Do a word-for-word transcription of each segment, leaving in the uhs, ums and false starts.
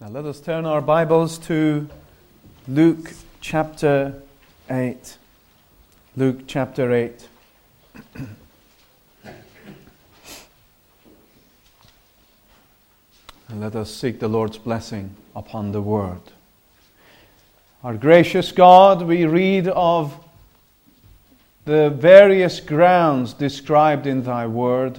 Now let us turn our Bibles to Luke chapter eight. Luke chapter eight. And let us seek the Lord's blessing upon the Word. Our gracious God, we read of the various grounds described in Thy Word.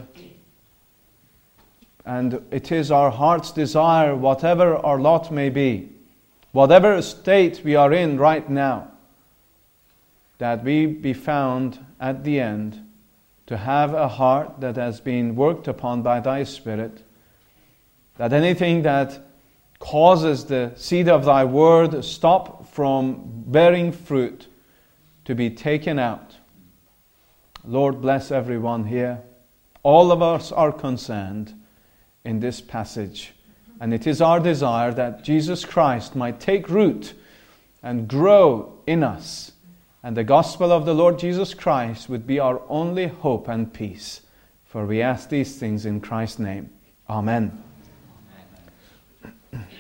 And it is our heart's desire, whatever our lot may be, whatever state we are in right now, that we be found at the end to have a heart that has been worked upon by Thy Spirit, that anything that causes the seed of Thy Word stop from bearing fruit to be taken out. Lord, bless everyone here. All of us are concerned in this passage. And it is our desire that Jesus Christ might take root and grow in us. And the gospel of the Lord Jesus Christ would be our only hope and peace. For we ask these things in Christ's name. Amen. Amen.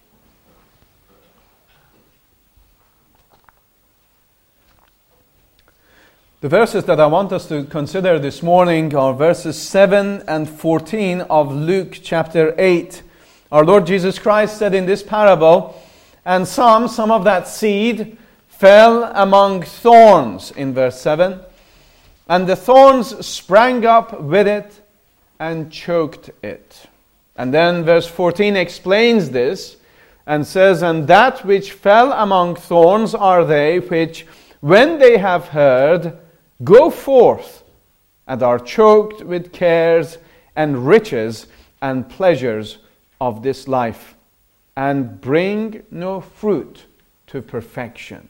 The verses that I want us to consider this morning are verses seven and fourteen of Luke chapter eight. Our Lord Jesus Christ said in this parable, and some, some of that seed fell among thorns, in verse seven, and the thorns sprang up with it and choked it. And then verse fourteen explains this and says, and that which fell among thorns are they which, when they have heard, go forth and are choked with cares and riches and pleasures of this life, and bring no fruit to perfection.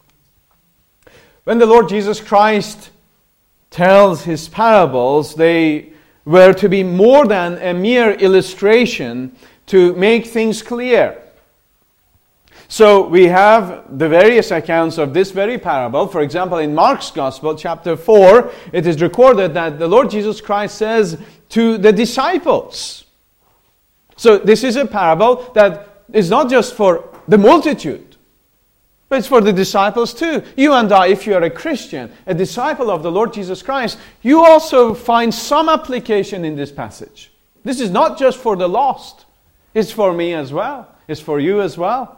When the Lord Jesus Christ tells His parables, they were to be more than a mere illustration to make things clear. So we have the various accounts of this very parable. For example, in Mark's Gospel, chapter four, it is recorded that the Lord Jesus Christ says to the disciples. So this is a parable that is not just for the multitude, but it's for the disciples too. You and I, if you are a Christian, a disciple of the Lord Jesus Christ, you also find some application in this passage. This is not just for the lost. It's for me as well. It's for you as well.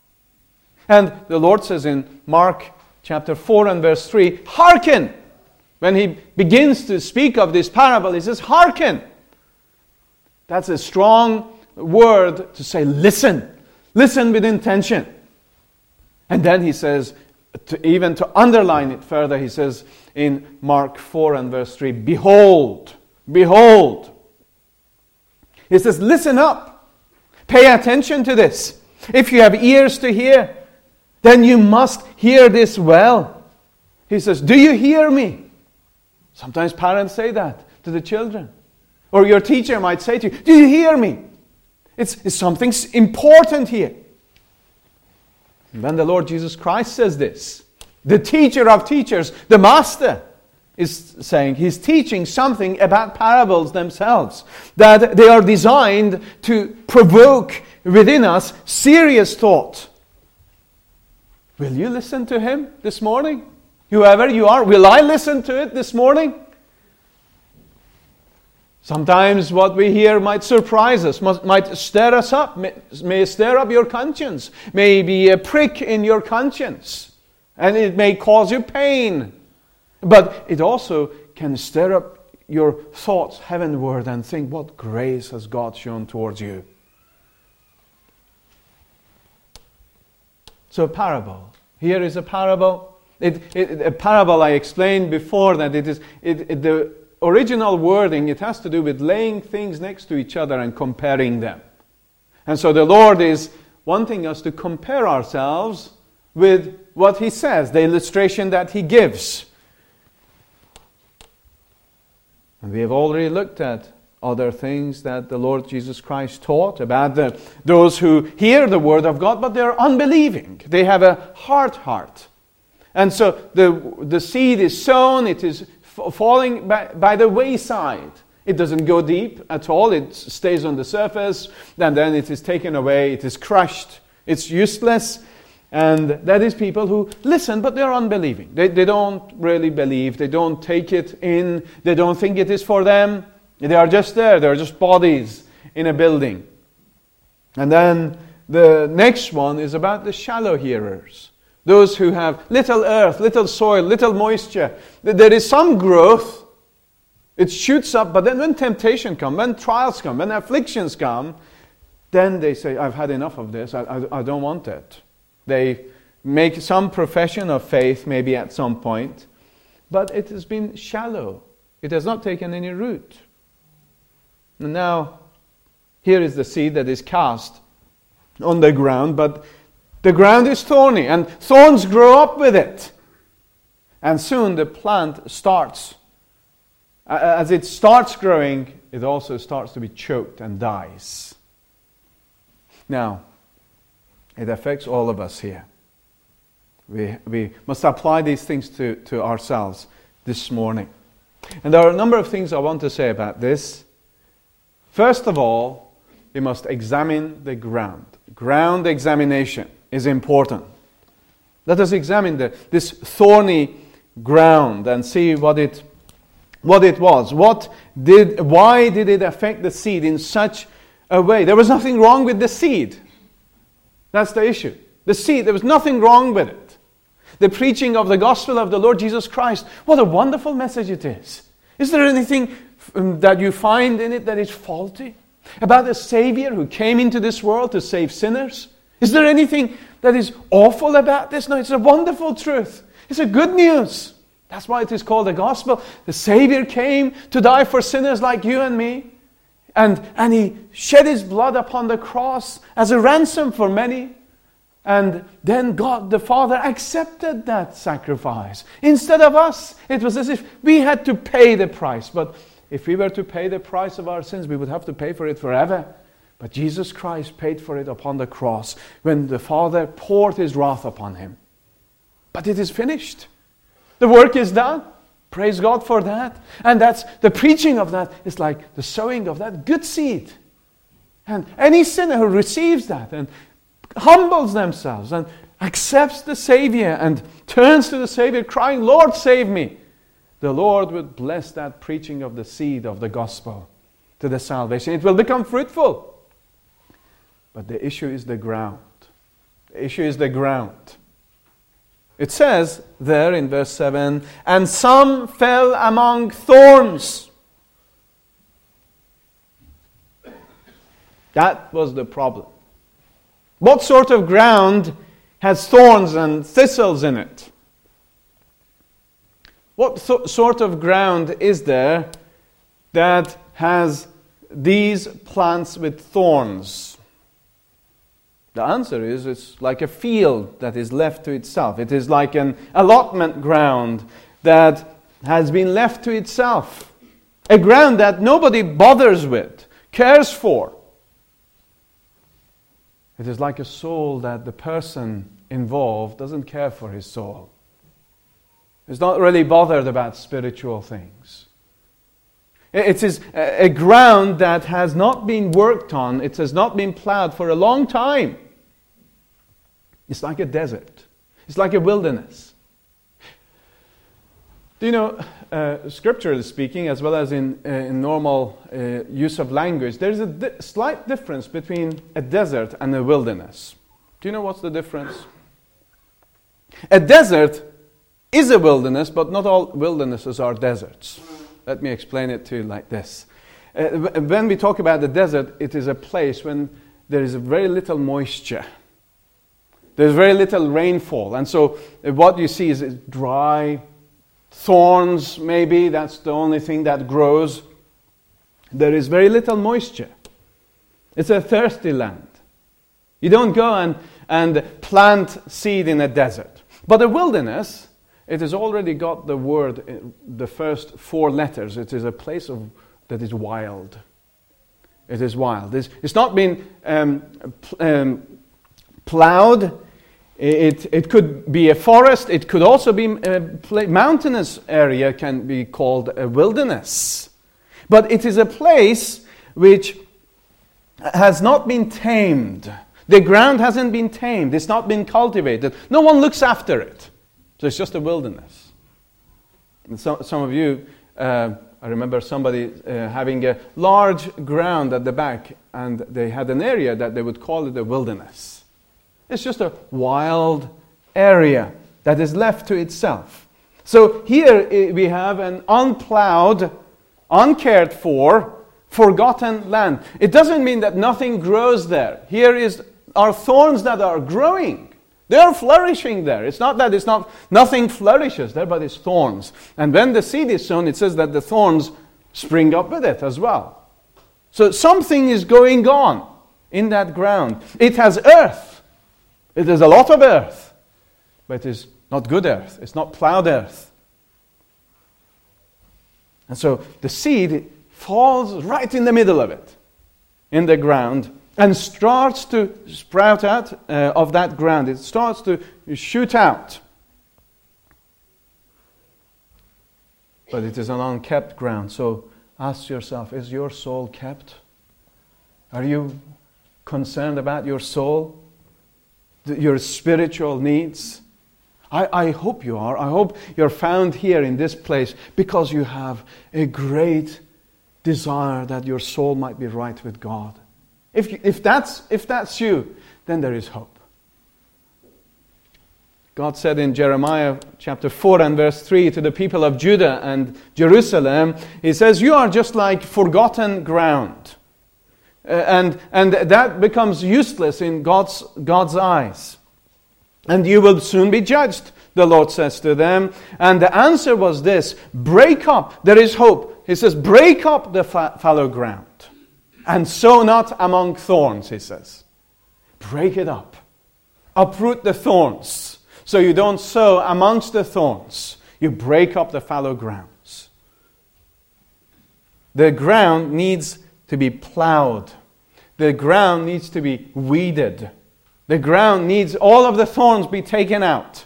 And the Lord says in Mark chapter four and verse three, hearken. When He begins to speak of this parable, He says, hearken. That's a strong word to say, listen. Listen with intention. And then He says, to, even to underline it further, He says in Mark four and verse three, behold, behold. He says, listen up. Pay attention to this. If you have ears to hear, then you must hear this well. He says, do you hear me? Sometimes parents say that to the children. Or your teacher might say to you, do you hear me? It's, it's something important here. And when the Lord Jesus Christ says this, the teacher of teachers, the master, is saying, He's teaching something about parables themselves. That they are designed to provoke within us serious thought. Will you listen to Him this morning? Whoever you are, will I listen to it this morning? Sometimes what we hear might surprise us, might stir us up, may, may stir up your conscience, may be a prick in your conscience, and it may cause you pain. But it also can stir up your thoughts heavenward and think, what grace has God shown towards you? So a parable. Here is a parable. It, it, a parable I explained before that it is it, it, the original wording, it has to do with laying things next to each other and comparing them. And so the Lord is wanting us to compare ourselves with what He says, the illustration that He gives. And we have already looked at other things that the Lord Jesus Christ taught about the, those who hear the Word of God, but they're unbelieving. They have a hard heart. And so the, the seed is sown, it is f- falling by, by the wayside. It doesn't go deep at all. It stays on the surface, and then it is taken away. It is crushed. It's useless. And that is people who listen, but they're unbelieving. They, they don't really believe. They don't take it in. They don't think it is for them. They are just there. They're just bodies in a building. And then the next one is about the shallow hearers. Those who have little earth, little soil, little moisture. There is some growth. It shoots up, but then when temptation comes, when trials come, when afflictions come, then they say, I've had enough of this. I, I, I don't want it. They make some profession of faith maybe at some point, but it has been shallow. It has not taken any root. And now, here is the seed that is cast on the ground, but the ground is thorny, and thorns grow up with it. And soon the plant starts. As it starts growing, it also starts to be choked and dies. Now, it affects all of us here. We, we must apply these things to, to ourselves this morning. And there are a number of things I want to say about this. First of all, we must examine the ground. Ground examination is important. Let us examine the, this thorny ground and see what it, what it was. What did, why did it affect the seed in such a way? There was nothing wrong with the seed. That's the issue. The seed, there was nothing wrong with it. The preaching of the gospel of the Lord Jesus Christ, what a wonderful message it is. Is there anything that you find in it that is faulty? About a Savior who came into this world to save sinners? Is there anything that is awful about this? No, it's a wonderful truth. It's a good news. That's why it is called the gospel. The Savior came to die for sinners like you and me. And, and He shed His blood upon the cross as a ransom for many. And then God the Father accepted that sacrifice. Instead of us, it was as if we had to pay the price. But if we were to pay the price of our sins, we would have to pay for it forever. But Jesus Christ paid for it upon the cross when the Father poured His wrath upon Him. But it is finished. The work is done. Praise God for that. And that's the preaching of that is like the sowing of that good seed. And any sinner who receives that and humbles themselves and accepts the Savior and turns to the Savior crying, Lord, save me, the Lord would bless that preaching of the seed of the gospel to the salvation. It will become fruitful. But the issue is the ground. The issue is the ground. It says there in verse seven, and some fell among thorns. That was the problem. What sort of ground has thorns and thistles in it? What th- sort of ground is there that has these plants with thorns? The answer is it's like a field that is left to itself. It is like an allotment ground that has been left to itself. A ground that nobody bothers with, cares for. It is like a soul that the person involved doesn't care for his soul. He's not really bothered about spiritual things. It is a ground that has not been worked on. It has not been plowed for a long time. It's like a desert. It's like a wilderness. Do you know, uh, scripturally speaking, as well as in, uh, in normal uh, use of language, there's a di- slight difference between a desert and a wilderness. Do you know what's the difference? A desert is a wilderness, but not all wildernesses are deserts. Let me explain it to you like this. Uh, when we talk about the desert, it is a place when there is very little moisture. There's very little rainfall. And so uh, what you see is dry thorns, maybe. That's the only thing that grows. There is very little moisture. It's a thirsty land. You don't go and, and plant seed in a desert. But a wilderness, it has already got the word, the first four letters. It is a place of that is wild. It is wild. It's, it's not been um, um, plowed. It, it could be a forest. It could also be a mountainous area can be called a wilderness. But it is a place which has not been tamed. The ground hasn't been tamed. It's not been cultivated. No one looks after it. So it's just a wilderness. And so, some of you, uh, I remember somebody uh, having a large ground at the back, and they had an area that they would call it a wilderness. It's just a wild area that is left to itself. So here we have an unplowed, uncared for, forgotten land. It doesn't mean that nothing grows there. Here is are thorns that are growing. They are flourishing there. It's not that it's not nothing flourishes there, but it's thorns. And when the seed is sown, it says that the thorns spring up with it as well. So something is going on in that ground. It has earth. It is a lot of earth, but it is not good earth. It's not plowed earth. And so the seed falls right in the middle of it, in the ground, and starts to sprout out uh, of that ground. It starts to shoot out. But it is an unkept ground. So ask yourself, is your soul kept? Are you concerned about your soul? Your spiritual needs? I, I hope you are. I hope you're found here in this place because you have a great desire that your soul might be right with God. If, you, if, that's, if that's you, then there is hope. God said in Jeremiah chapter four and verse three to the people of Judah and Jerusalem, He says, you are just like forgotten ground. Uh, and, and that becomes useless in God's, God's eyes. And you will soon be judged, the Lord says to them. And the answer was this, break up, there is hope. He says, break up the fa- fallow ground. And sow not among thorns, He says. Break it up. Uproot the thorns. So you don't sow amongst the thorns. You break up the fallow grounds. The ground needs to be plowed. The ground needs to be weeded. The ground needs all of the thorns be taken out.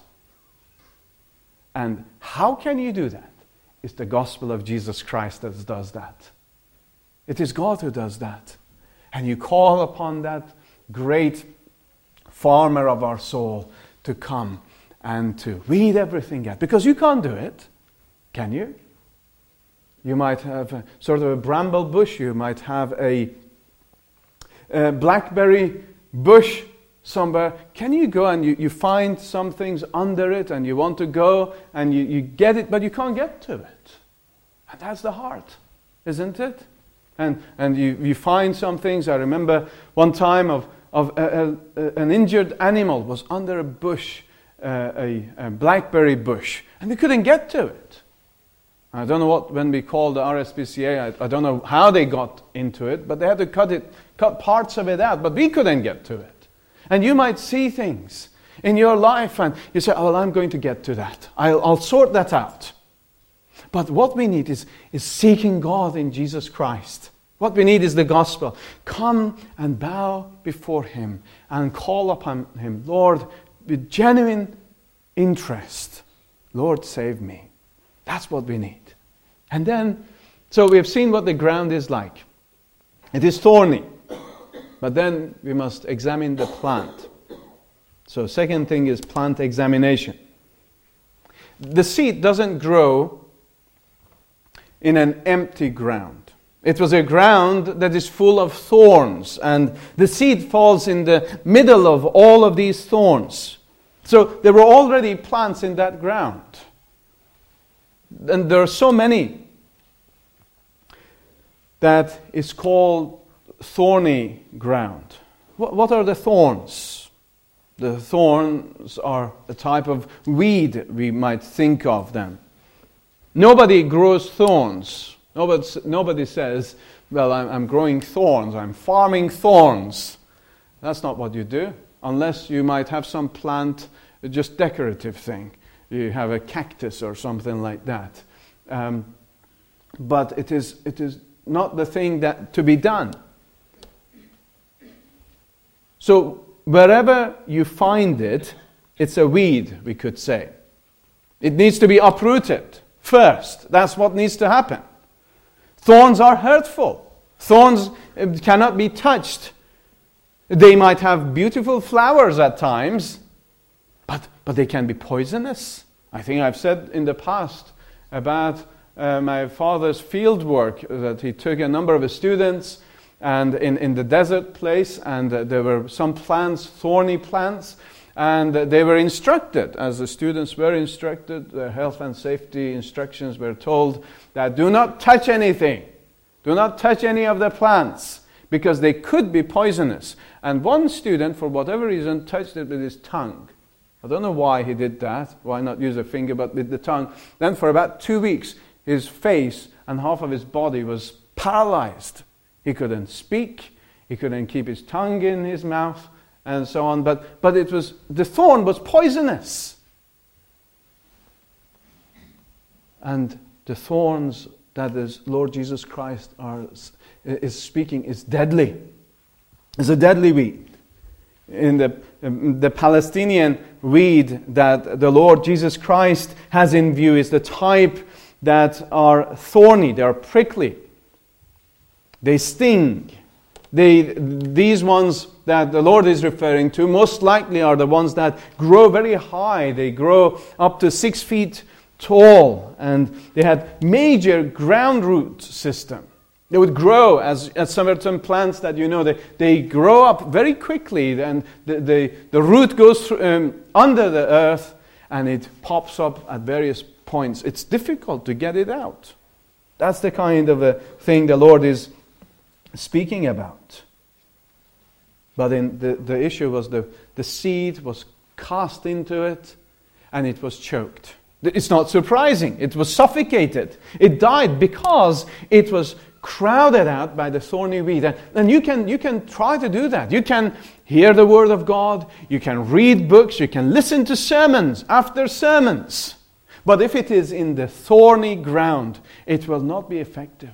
And how can you do that? It's the gospel of Jesus Christ that does that. It is God who does that. And you call upon that great farmer of our soul to come and to weed everything out. Because you can't do it, can you? You might have a, sort of a bramble bush. You might have a, a blackberry bush somewhere. Can you go and you, you find some things under it and you want to go and you, you get it, but you can't get to it. And that's the heart, isn't it? And and you, you find some things. I remember one time of, of a, a, an injured animal was under a bush, uh, a, a blackberry bush, and we couldn't get to it. I don't know what, when we called the R S P C A, I, I don't know how they got into it, but they had to cut it, cut parts of it out, but we couldn't get to it. And you might see things in your life and you say, oh, well, I'm going to get to that. I'll, I'll sort that out. But what we need is, is seeking God in Jesus Christ. What we need is the gospel. Come and bow before Him and call upon Him. Lord, with genuine interest, Lord, save me. That's what we need. And then, so we have seen what the ground is like. It is thorny. But then we must examine the plant. So second thing is plant examination. The seed doesn't grow in an empty ground. It was a ground that is full of thorns, and the seed falls in the middle of all of these thorns. So there were already plants in that ground. And there are so many that is called thorny ground. What are the thorns? The thorns are a type of weed, we might think of them. Nobody grows thorns. Nobody, nobody says, well, I'm, I'm growing thorns, I'm farming thorns. That's not what you do, unless you might have some plant, just decorative thing. You have a cactus or something like that. Um, but it is, it is not the thing that to be done. So wherever you find it, it's a weed, we could say. It needs to be uprooted first. That's what needs to happen. Thorns are hurtful. Thorns cannot be touched. They might have beautiful flowers at times, but, but they can be poisonous. I think I've said in the past about uh, my father's field work, that he took a number of his students and in, in the desert place, and uh, there were some plants, thorny plants, and uh, they were instructed, as the students were instructed, the health and safety instructions were told that do not touch anything. Do not touch any of the plants, because they could be poisonous. And one student, for whatever reason, touched it with his tongue. I don't know why he did that. Why not use a finger, but with the tongue. Then for about two weeks, his face and half of his body was paralyzed. He couldn't speak. He couldn't keep his tongue in his mouth, and so on. But, but it was, the thorn was poisonous. And the thorns that is Lord Jesus Christ are, is speaking is deadly. It's a deadly weed. In the, the Palestinian weed that the Lord Jesus Christ has in view is the type that are thorny, they are prickly, they sting. They, these ones that the Lord is referring to most likely are the ones that grow very high. They grow up to six feet tall, and they had major ground root system. They would grow as, as certain plants that you know, they, they grow up very quickly, and the, the, the root goes through, um, under the earth, and it pops up at various points. It's difficult to get it out. That's the kind of a thing the Lord is speaking about. But in the, the issue was the, the seed was cast into it, and it was choked. It's not surprising. It was suffocated. It died because it was crowded out by the thorny weed. And, and you can you can try to do that. You can hear the Word of God. You can read books. You can listen to sermons after sermons. But if it is in the thorny ground, it will not be effective.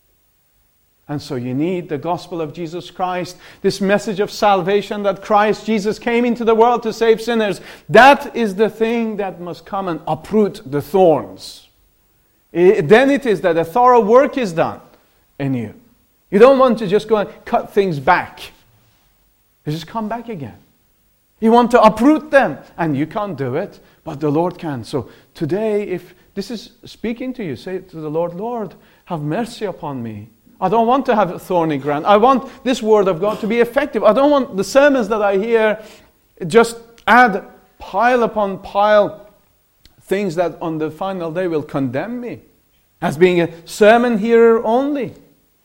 And so you need the gospel of Jesus Christ, this message of salvation that Christ Jesus came into the world to save sinners. That is the thing that must come and uproot the thorns. It, then it is that a thorough work is done in you. You don't want to just go and cut things back. You just come back again. You want to uproot them, and you can't do it, but the Lord can. So today, if this is speaking to you, say to the Lord, Lord, have mercy upon me. I don't want to have thorny ground. I want this Word of God to be effective. I don't want the sermons that I hear just add pile upon pile things that on the final day will condemn me as being a sermon hearer only.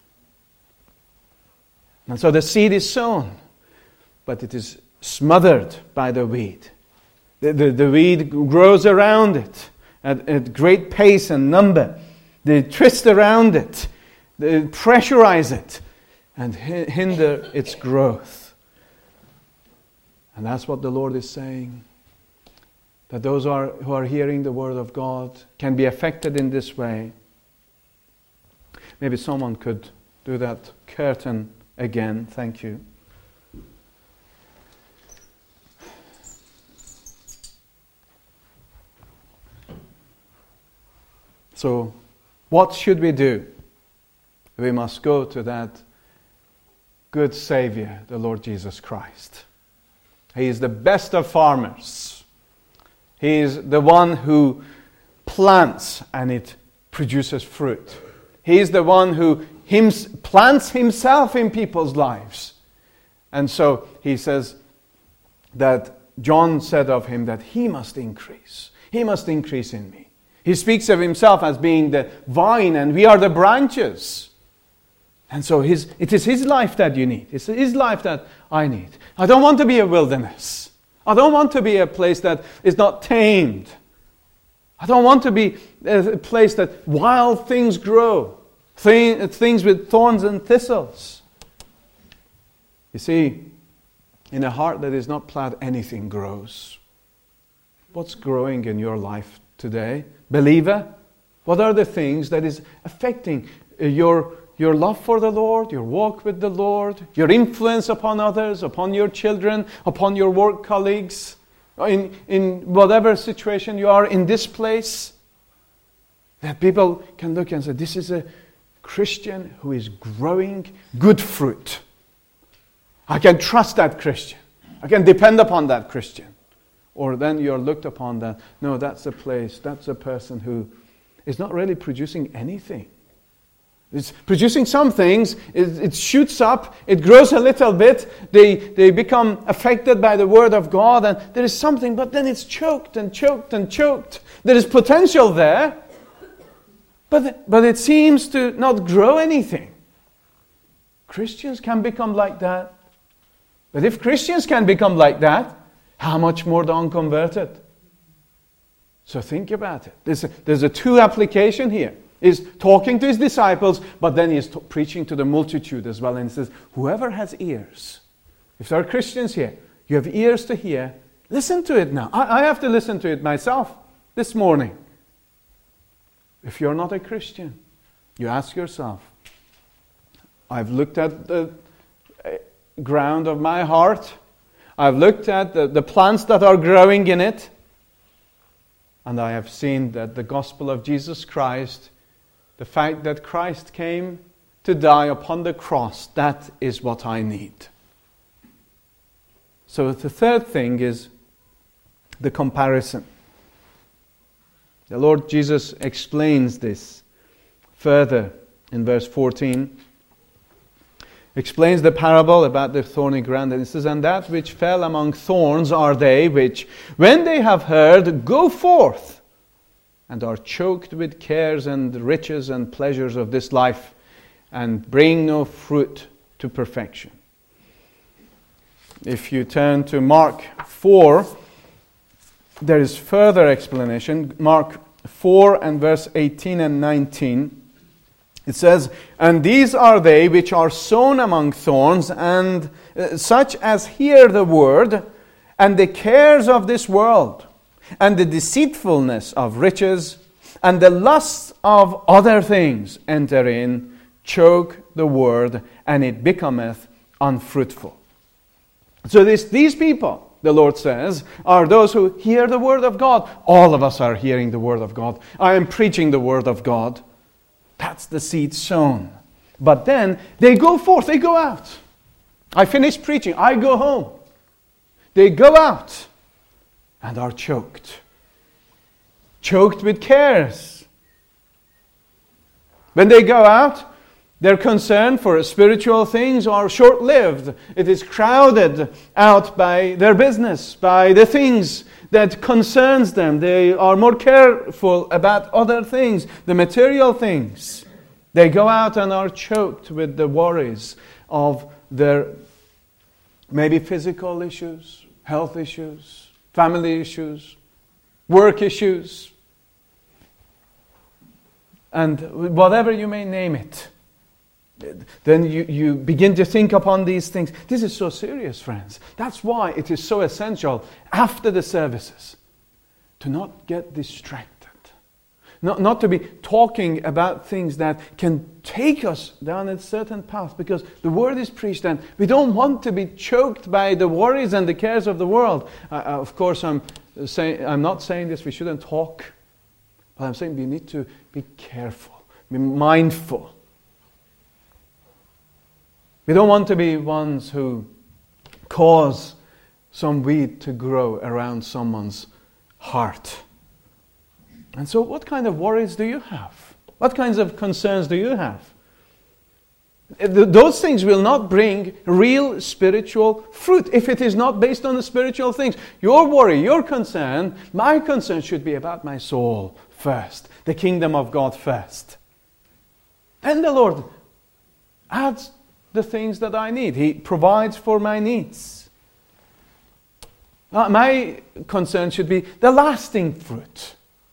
And so the seed is sown, but it is smothered by the weed. The, the, the weed grows around it at, at great pace and number. They twist around it. They pressurize it and hinder its growth. And that's what the Lord is saying. That those are, who are hearing the Word of God can be affected in this way. Maybe someone could do that curtain again. Thank you. So, what should we do? We must go to that good Savior, the Lord Jesus Christ. He is the best of farmers. He is the one who plants and it produces fruit. He is the one who him, plants himself in people's lives. And so he says that John said of him that he must increase. He must increase in me. He speaks of himself as being the vine and we are the branches. And so his, it is his life that you need. It's his life that I need. I don't want to be a wilderness. I don't want to be a place that is not tamed. I don't want to be a place that wild things grow. Things with thorns and thistles. You see, in a heart that is not plowed, anything grows. What's growing in your life today? Believer, what are the things that is affecting your Your love for the Lord, your walk with the Lord, your influence upon others, upon your children, upon your work colleagues, in, in whatever situation you are in this place, that people can look and say, this is a Christian who is growing good fruit. I can trust that Christian. I can depend upon that Christian. Or then you're looked upon that, no, that's a place, that's a person who is not really producing anything. It's producing some things, it, it shoots up, it grows a little bit, they, they become affected by the Word of God, and there is something, but then it's choked and choked and choked. There is potential there, but, but it seems to not grow anything. Christians can become like that. But if Christians can become like that, how much more the unconverted? So think about it. There's a, there's a two application here. He's talking to his disciples, but then he's t- preaching to the multitude as well. And he says, whoever has ears, if there are Christians here, you have ears to hear, listen to it now. I, I have to listen to it myself this morning. If you're not a Christian, you ask yourself, I've looked at the ground of my heart. I've looked at the, the plants that are growing in it, and I have seen that the gospel of Jesus Christ, the fact that Christ came to die upon the cross, that is what I need. So the third thing is the comparison. The Lord Jesus explains this further in verse fourteen. Explains the parable about the thorny ground. And it says, and that which fell among thorns are they which, when they have heard, go forth, and are choked with cares and riches and pleasures of this life, and bring no fruit to perfection. If you turn to Mark four, there is further explanation. Mark four and verse eighteen and nineteen. It says, and these are they which are sown among thorns, and uh, such as hear the word, and the cares of this world, and the deceitfulness of riches, and the lusts of other things enter in, choke the word, and it becometh unfruitful. So this, these people, the Lord says, are those who hear the word of God. All of us are hearing the word of God. I am preaching the word of God. That's the seed sown. But then they go forth, they go out. I finish preaching, I go home. They go out and are choked. Choked with cares. When they go out, their concern for spiritual things are short-lived. It is crowded out by their business, by the things that concerns them. They are more careful about other things, the material things. They go out and are choked with the worries of their maybe physical issues, health issues, family issues, work issues, and whatever you may name it. Then you, you begin to think upon these things. This is so serious, friends. That's why it is so essential after the services to not get distracted. Not, not to be talking about things that can take us down a certain path, because the word is preached and we don't want to be choked by the worries and the cares of the world. Uh, of course, I'm, saying, I'm not saying this, we shouldn't talk. But I'm saying we need to be careful, be mindful. We don't want to be ones who cause some weed to grow around someone's heart. And so what kind of worries do you have? What kinds of concerns do you have? Those things will not bring real spiritual fruit if it is not based on the spiritual things. Your worry, your concern, my concern should be about my soul first, the kingdom of God first. Then the Lord adds the things that I need. He provides for my needs. Uh, my concern should be the lasting fruit.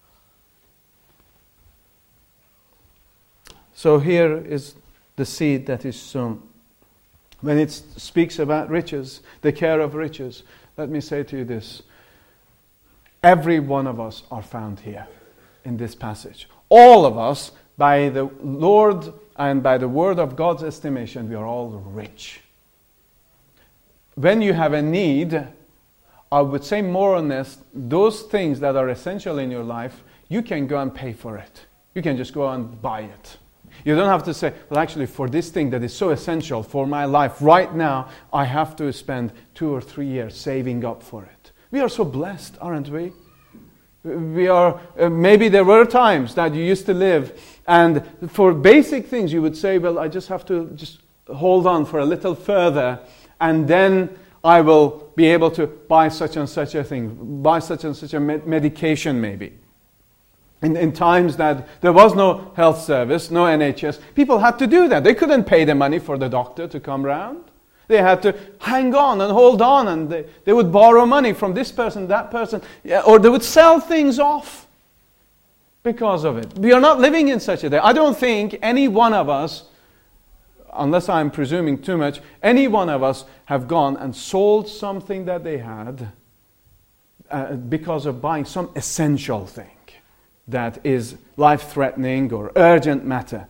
So here is the seed that is sown. When it speaks about riches, the care of riches, let me say to you this. Every one of us are found here in this passage. All of us, by the Lord and by the word of God's estimation, we are all rich. When you have a need, I would say more or less, those things that are essential in your life, you can go and pay for it. You can just go and buy it. You don't have to say, well, actually, for this thing that is so essential for my life right now, I have to spend two or three years saving up for it. We are so blessed, aren't we? We are, uh, maybe there were times that you used to live, and for basic things you would say, well, I just have to just hold on for a little further, and then I will be able to buy such and such a thing, buy such and such a med- medication maybe. In, in times that there was no health service, no N H S, people had to do that. They couldn't pay the money for the doctor to come round. They had to hang on and hold on, and they, they would borrow money from this person, that person, yeah, or they would sell things off because of it. We are not living in such a day. I don't think any one of us, unless I'm presuming too much, any one of us have gone and sold something that they had uh, because of buying some essential thing that is life-threatening or urgent matter.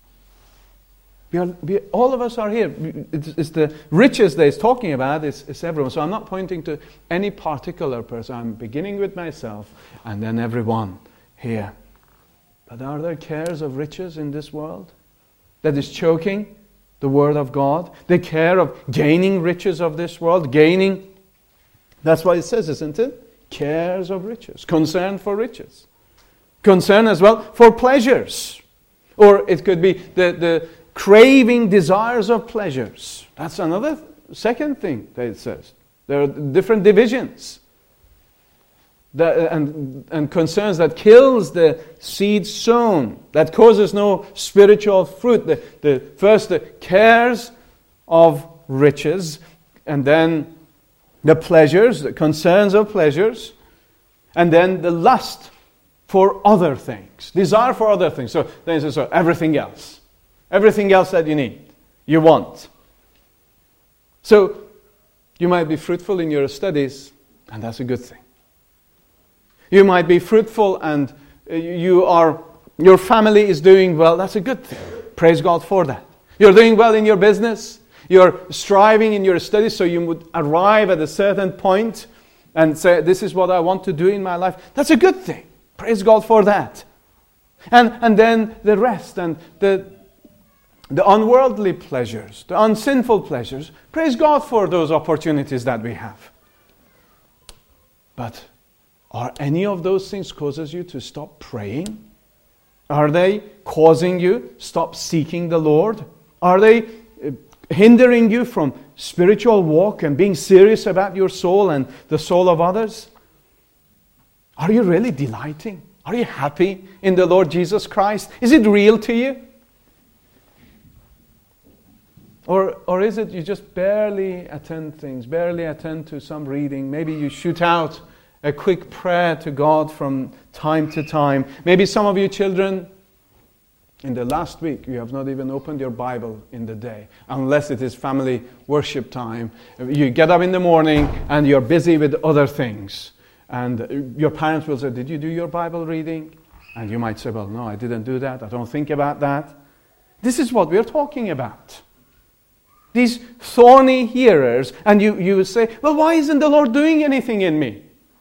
We are, we, all of us are here. It's, it's the riches that he's talking about. It's, it's everyone. So I'm not pointing to any particular person. I'm beginning with myself and then everyone here. But are there cares of riches in this world that is choking the word of God? The care of gaining riches of this world, gaining. That's what it says, isn't it? Cares of riches. Concern for riches. Concern as well for pleasures. Or it could be the, the craving desires of pleasures. That's another second thing that it says. There are different divisions. That, and, and concerns that kills the seed sown, that causes no spiritual fruit. The, the first, the cares of riches, and then the pleasures, the concerns of pleasures, and then the lust for other things, desire for other things. So then it says, so everything else. Everything else that you need, you want. So, you might be fruitful in your studies, and that's a good thing. You might be fruitful and you are, your family is doing well, that's a good thing. Praise God for that. You're doing well in your business, you're striving in your studies, so you would arrive at a certain point and say, this is what I want to do in my life. That's a good thing. Praise God for that. And, and then the rest and the The unworldly pleasures, the unsinful pleasures, praise God for those opportunities that we have. But are any of those things causes you to stop praying? Are they causing you stop seeking the Lord? Are they hindering you from spiritual walk and being serious about your soul and the soul of others? Are you really delighting? Are you happy in the Lord Jesus Christ? Is it real to you? Or or is it you just barely attend things, barely attend to some reading? Maybe you shoot out a quick prayer to God from time to time. Maybe some of you children, in the last week, you have not even opened your Bible in the day, unless it is family worship time. You get up in the morning and you're busy with other things. And your parents will say, did you do your Bible reading? And you might say, well, no, I didn't do that. I don't think about that. This is what we're talking about. These thorny hearers, and you, you say, well, why isn't the Lord doing anything in me?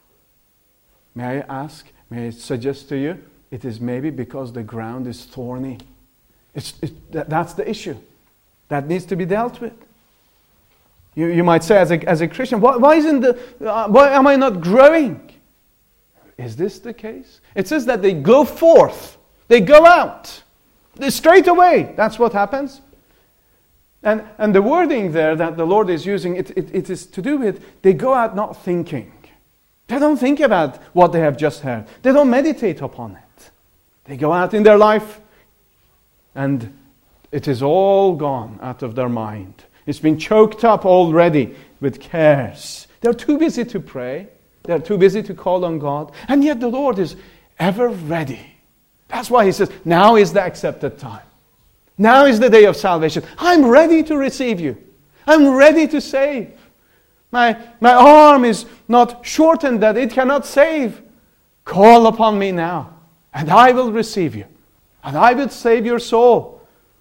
May I ask, may I suggest to you, it is maybe because the ground is thorny. It's, it, that, that's the issue. That needs to be dealt with. You, you might say as a, as a Christian, why, why, isn't the, uh, why am I not growing? Is this the case? It says that they go forth. They go out. They straight away. That's what happens. And, and the wording there that the Lord is using, it, it, it is to do with, they go out not thinking. They don't think about what they have just heard. They don't meditate upon it. They go out in their life and it is all gone out of their mind. It's been choked up already with cares. They're too busy to pray. They're too busy to call on God. And yet the Lord is ever ready. That's why He says, now is the accepted time. Now is the day of salvation. I'm ready to receive you. I'm ready to save. My, my arm is not shortened that it cannot save. Call upon me now, and I will receive you. And I will save your soul.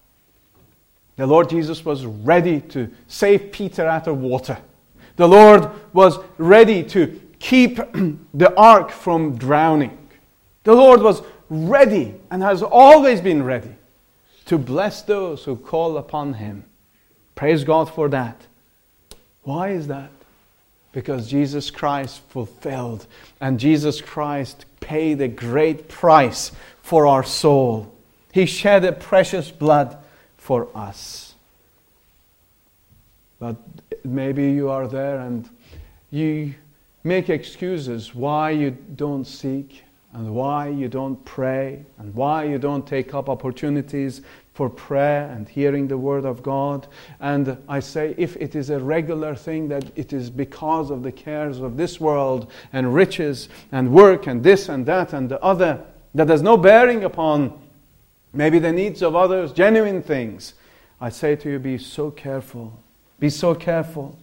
The Lord Jesus was ready to save Peter out of water. The Lord was ready to keep the ark from drowning. The Lord was ready and has always been ready to bless those who call upon Him. Praise God for that. Why is that? Because Jesus Christ fulfilled, and Jesus Christ paid a great price for our soul. He shed a precious blood for us. But maybe you are there and you make excuses why you don't seek, and why you don't pray, and why you don't take up opportunities for prayer and hearing the Word of God. And I say, if it is a regular thing, that it is because of the cares of this world and riches and work and this and that and the other, that has no bearing upon maybe the needs of others, genuine things. I say to you, be so careful. Be so careful.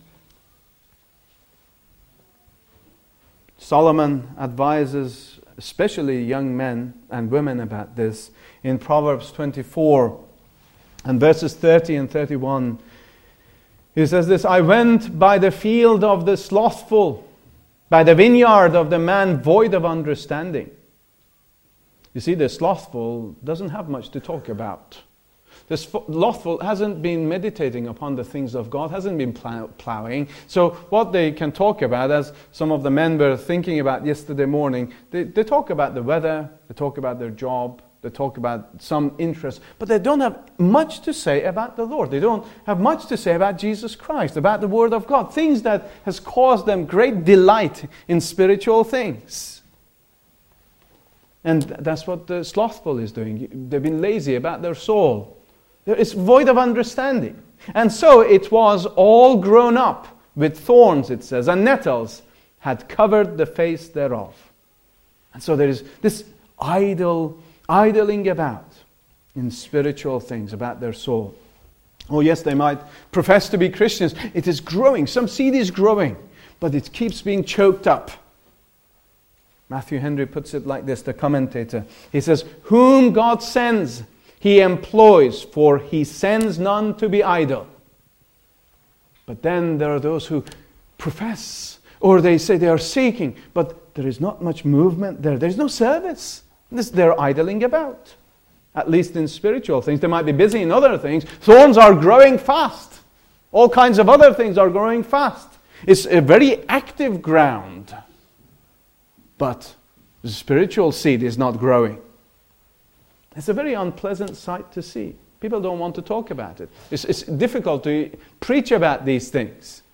Solomon advises especially young men and women about this in Proverbs twenty-four and verses thirty and thirty-one. He says this, I went by the field of the slothful, by the vineyard of the man void of understanding. You see, the slothful doesn't have much to talk about. The slothful hasn't been meditating upon the things of God, hasn't been plow- plowing. So what they can talk about, as some of the men were thinking about yesterday morning, they, they talk about the weather, they talk about their job, they talk about some interest, but they don't have much to say about the Lord. They don't have much to say about Jesus Christ, about the Word of God, things that has caused them great delight in spiritual things. And that's what the slothful is doing. They've been lazy about their soul. It's void of understanding. And so it was all grown up with thorns, it says, and nettles had covered the face thereof. And so there is this idle, idling about in spiritual things, about their soul. Oh yes, they might profess to be Christians. It is growing. Some seed is growing, but it keeps being choked up. Matthew Henry puts it like this, the commentator. He says, whom God sends, He employs, for He sends none to be idle. But then there are those who profess, or they say they are seeking, but there is not much movement there. There's no service. This, they're idling about, at least in spiritual things. They might be busy in other things. Thorns are growing fast. All kinds of other things are growing fast. It's a very active ground. But the spiritual seed is not growing. It's a very unpleasant sight to see. People don't want to talk about it. It's, it's difficult to preach about these things.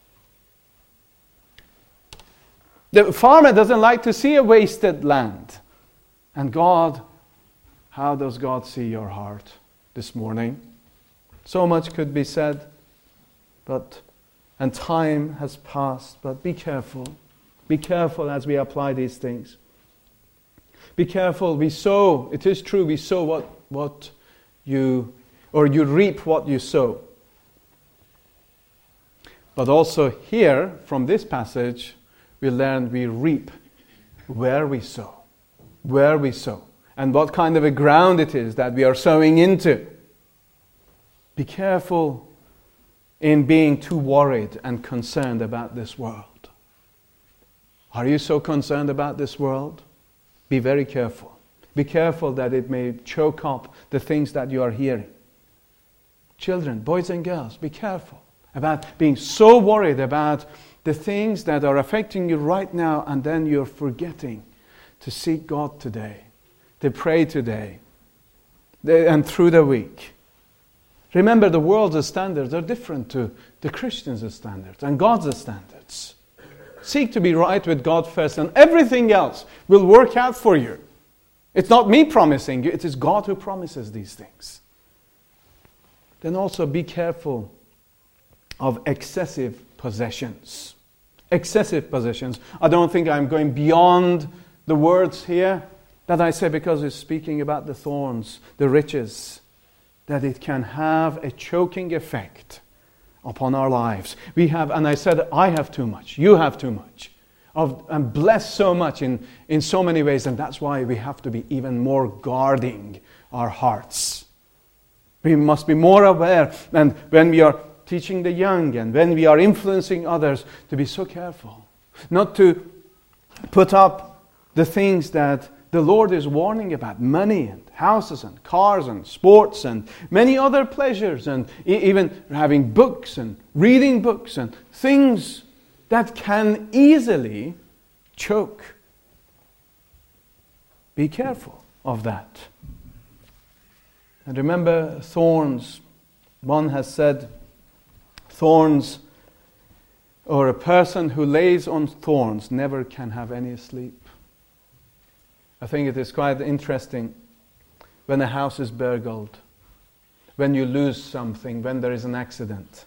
The farmer doesn't like to see a wasted land. And God, how does God see your heart this morning? So much could be said, but and time has passed, but be careful. Be careful as we apply these things. Be careful, we sow, it is true, we sow what, what you, or you reap what you sow. But also here, from this passage, we learn we reap where we sow. Where we sow. And what kind of a ground it is that we are sowing into. Be careful in being too worried and concerned about this world. Are you so concerned about this world? Be very careful. Be careful that it may choke up the things that you are hearing. Children, boys and girls, be careful about being so worried about the things that are affecting you right now, and then you're forgetting to seek God today, to pray today, and through the week. Remember, the world's standards are different to the Christians' standards and God's standards. Seek to be right with God first, and everything else will work out for you. It's not me promising you, it is God who promises these things. Then also be careful of excessive possessions. Excessive possessions. I don't think I'm going beyond the words here that I say, because it's speaking about the thorns, the riches, that it can have a choking effect upon our lives. We have, and I said, I have too much, you have too much. Of, I'm blessed so much in, in so many ways, and that's why we have to be even more guarding our hearts. We must be more aware, and when we are teaching the young and when we are influencing others, to be so careful. Not to put up the things that the Lord is warning about, money and houses and cars and sports and many other pleasures, and e- even having books and reading books and things that can easily choke. Be careful of that. And remember thorns. One has said, thorns, or a person who lays on thorns never can have any sleep. I think it is quite interesting when a house is burgled, when you lose something, when there is an accident.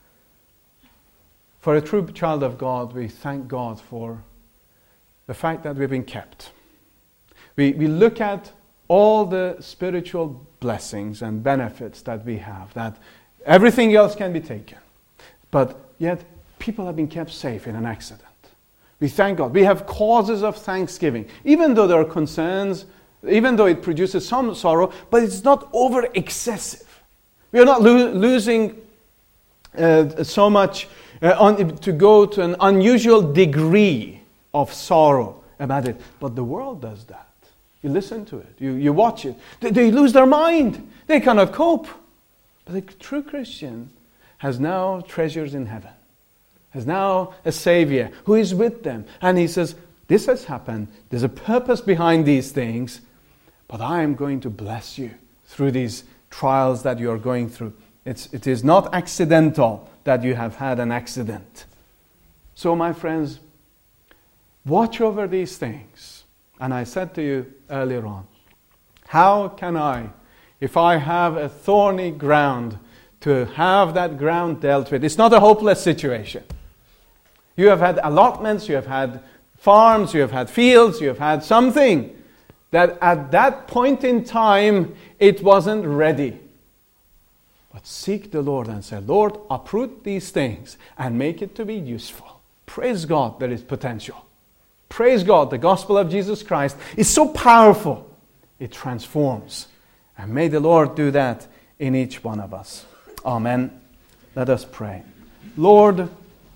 For a true child of God, we thank God for the fact that we've been kept. We, we look at all the spiritual blessings and benefits that we have, that everything else can be taken. But yet, people have been kept safe in an accident. We thank God. We have causes of thanksgiving, even though there are concerns, even though it produces some sorrow, but it's not over excessive. We are not lo- losing uh, so much uh, on, to go to an unusual degree of sorrow about it. But the world does that. You listen to it. You, you watch it. They, they lose their mind. They cannot cope. But the true Christian has now treasures in heaven. Has now a Savior who is with them. And he says, this has happened. There's a purpose behind these things. But I am going to bless you through these trials that you are going through. It's, it is not accidental that you have had an accident. So my friends, watch over these things. And I said to you earlier on, how can I, if I have a thorny ground, to have that ground dealt with? It's not a hopeless situation. You have had allotments, you have had farms, you have had fields, you have had something that at that point in time it wasn't ready. But seek the Lord and say, Lord, uproot these things and make it to be useful. Praise God, there is potential. Praise God, the gospel of Jesus Christ is so powerful. It transforms. And may the Lord do that in each one of us. Amen. Let us pray. Lord,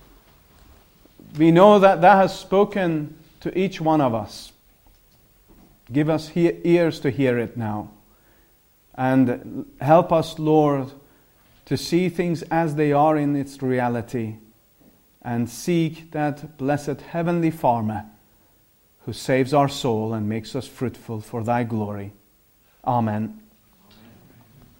we know that Thou hast spoken to each one of us. Give us he- ears to hear it now. And help us, Lord, to see things as they are in its reality. And seek that blessed heavenly farmer who saves our soul and makes us fruitful for Thy glory. Amen.